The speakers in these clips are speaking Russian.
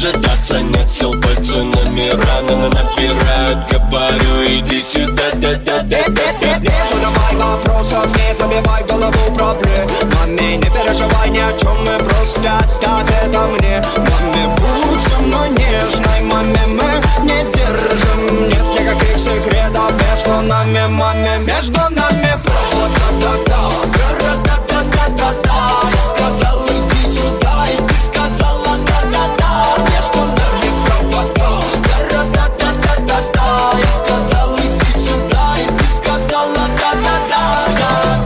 дожидаться, нет сил, пальцы номера набирают. Говорю, иди сюда, да-да-да-да-да. Не задавай вопросов, не забивай голову проблемами. Не переживай ни о чем, мы просто оставь это мне. Маме, будь со мной нежной, маме, мы не держим. Нет никаких секретов между нами, маме, между нами провода-да-да, города-да-да-да-да. Я сказал, иди сюда, и ты сказала да-да-да. Между нами провода, города-да-да-да-да. Я сказал, иди сюда, и ты сказала да-да-да-да.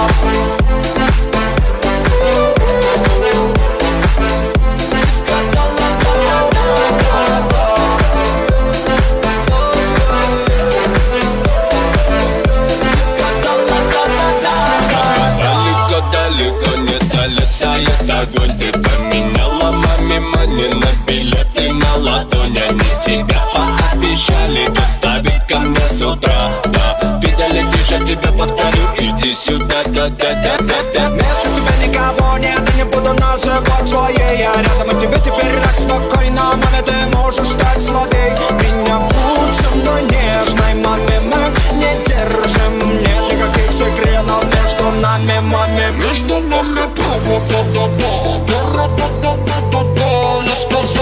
Далеко не долетает огонь. Ты поменяла маме мани на билеты на ладонь. Они тебя пообещали доставить ко мне с утра. Да, видели, лишь я тебе повторю, иди сюда, да-да-да-да-да. Вместо тебя никого нет, я не буду называть своей. Я рядом, и тебе теперь так спокойно. Маме, ты можешь стать слабей. Меня будь со мной нежной, маме, мы не держим. Нет никаких секретов между нами, маме. Между нами провода-да-да, города-да-да-да-да. Я сказал,